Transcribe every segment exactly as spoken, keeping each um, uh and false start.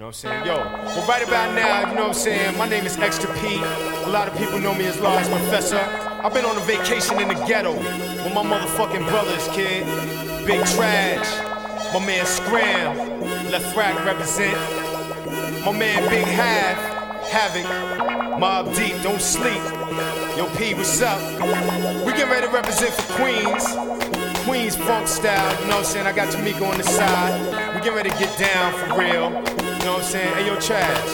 know what I'm saying? Yo, well right about now, you know what I'm saying, my name is Extra P. A lot of people know me as Large Professor. I've been on a vacation in the ghetto with my motherfucking brothers, kid. Big Trash, my man Scram, Left Rack represent. My man Big Half, Havoc, Mob Deep, don't sleep. Yo P, what's up? We getting ready to represent for Queens. Queens funk style, you know what I'm saying? I got Tamika on the side. We getting ready to get down for real. You know what I'm saying? Hey yo, Trash,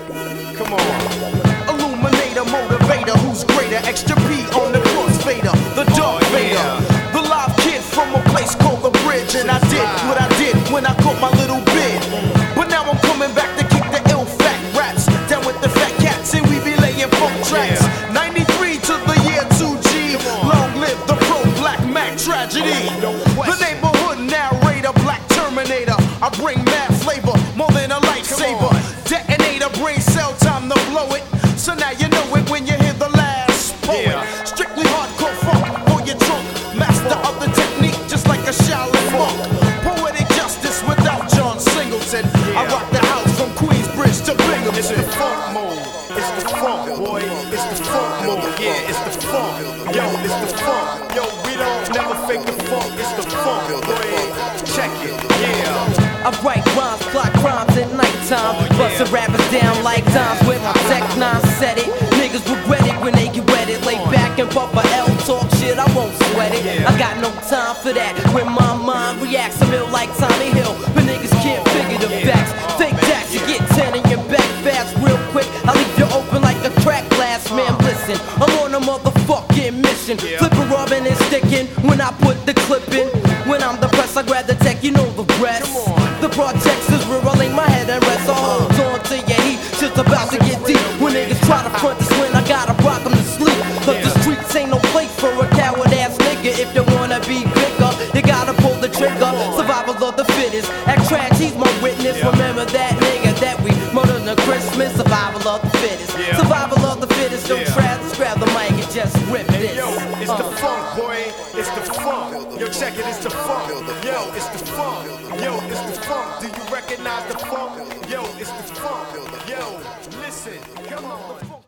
come on. Illuminator, motivator, who's greater? Extra P on the crossfader, the Darth Oh, Vader, yeah. the live kid from a place called The Bridge. And I did what I did when I caught my little bid. But now I'm coming back to kick the ill fat raps down with the fat cats, and we be laying funk tracks. Yeah. ninety-three to the year two G. Long live the pro Black Mac tragedy. The neighborhood narrator, Black Terminator. I bring mad flavor, more than a lightsaber. Detonator, brain cell, time to blow it. So now you know it when you hear the last poet. Yeah. Strictly hardcore funk for your trunk. Master of the technique, just like a Shaolin monk. Poetic justice without John Singleton. I rock the house from Queensbridge to Binghamton. It's the funk mode. It's the funk, boy. It's the funk mode. Yeah, it's the funk. Yo, it's the funk. Yo, we don't never fake the funk. It's the funk, boy. Check it. Yeah. I write rhymes, plot crimes at nighttime. Oh, yeah. Bustin' rappers down like dimes with my tech nine set it. Niggas regret it when they get wetted. Lay back and puff a L, talk shit, I won't sweat it. Yeah. I got no time for that. When my mind reacts, I'm ill like Tommy Hill. But niggas can't figure the Yeah. facts. Oh, Fake man, that, you yeah. get ten in your back fast, real quick. I leave you open like a crack glass, man. Listen, I'm on a motherfucking mission. Yeah. Flipping, rubbing, and sticking when I put the clip in. When I'm depressed, I grab the tech, you know the rest. Come on. The projects is real, I lay my head and rest. So hold on to your heat, shit's about to get deep. When niggas try to front this when I gotta rock them to sleep. Cause the streets ain't no place for a coward ass nigga. If you wanna be bigger, you gotta pull the trigger. Survival of the fittest. Act trash, he's my witness. Yeah. Remember that nigga that we murdered on Christmas. Survival of the fittest. Yeah. Survival of the fittest. Don't Yeah. try to grab the mic and just rip this. Yo, it's the Uh. funk, boy. It's the funk. Yo, check it. It's the funk. Yo, it's the funk. Yo, it's the funk. Do you recognize the funk? Yo, it's the funk. Yo, listen. Come on.